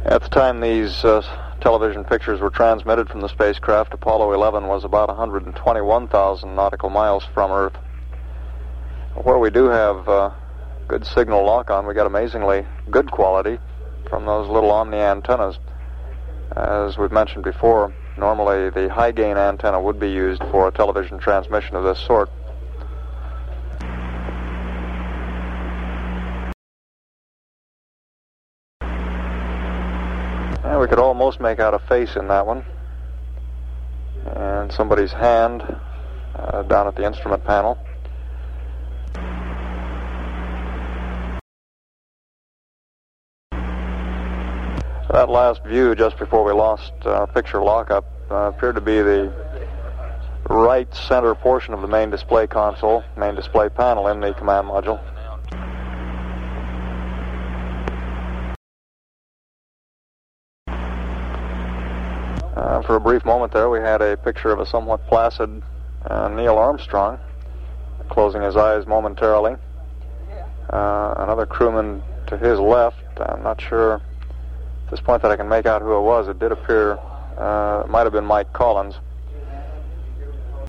At the time these television pictures were transmitted from the spacecraft, Apollo 11 was about 121,000 nautical miles from Earth. Where we do have good signal lock-on, we got amazingly good quality from those little Omni antennas. As we've mentioned before, normally the high-gain antenna would be used for a television transmission of this sort. And we could almost make out a face in that one, and somebody's hand down at the instrument panel. That last view just before we lost picture lockup appeared to be the right center portion of the main display console, main display panel in the command module. For a brief moment there, we had a picture of a somewhat placid Neil Armstrong, closing his eyes momentarily. Another crewman to his left, I'm not sure at this point that I can make out who it was. It did appear, it might have been Mike Collins.